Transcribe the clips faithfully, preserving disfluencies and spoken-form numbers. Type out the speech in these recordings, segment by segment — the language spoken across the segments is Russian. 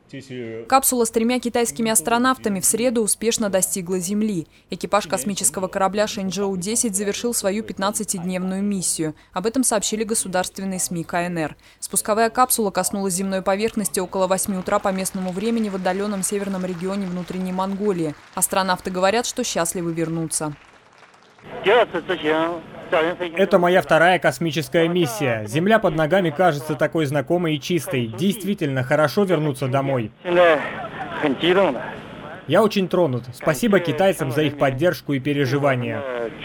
Капсула с тремя китайскими астронавтами в среду успешно достигла Земли. Экипаж космического корабля Шэньчжоу десять завершил свою пятнадцатидневную миссию. Об этом сообщили государственные СМИ КНР. Спусковая капсула коснулась земной поверхности около восьми утра по местному времени в отдаленном северном регионе внутренней Монголии. Астронавты говорят, что счастливы вернуться. Это моя вторая космическая миссия. Земля под ногами кажется такой знакомой и чистой. Действительно, хорошо вернуться домой. Я очень тронут. Спасибо китайцам за их поддержку и переживания.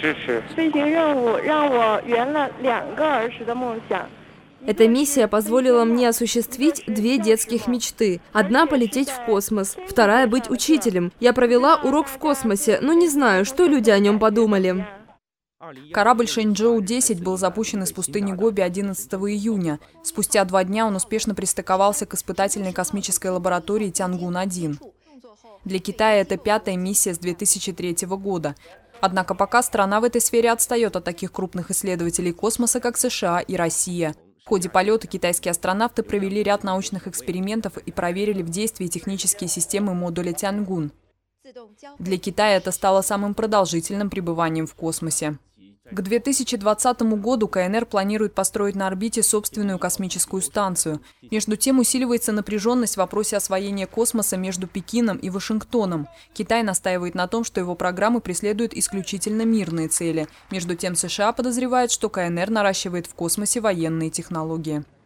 Эта миссия позволила мне осуществить две детских мечты. Одна – полететь в космос, вторая – быть учителем. Я провела урок в космосе, но не знаю, что люди о нем подумали. Корабль Шэньчжоу десять был запущен из пустыни Гоби одиннадцатого июня. Спустя два дня он успешно пристыковался к испытательной космической лаборатории Тянгун один. Для Китая это пятая миссия с две тысячи третьего года. Однако пока страна в этой сфере отстает от таких крупных исследователей космоса, как США и Россия. В ходе полета китайские астронавты провели ряд научных экспериментов и проверили в действии технические системы модуля Тянгун. Для Китая это стало самым продолжительным пребыванием в космосе. К две тысячи двадцатому году КНР планирует построить на орбите собственную космическую станцию. Между тем усиливается напряженность в вопросе освоения космоса между Пекином и Вашингтоном. Китай настаивает на том, что его программы преследуют исключительно мирные цели. Между тем США подозревают, что КНР наращивает в космосе военные технологии.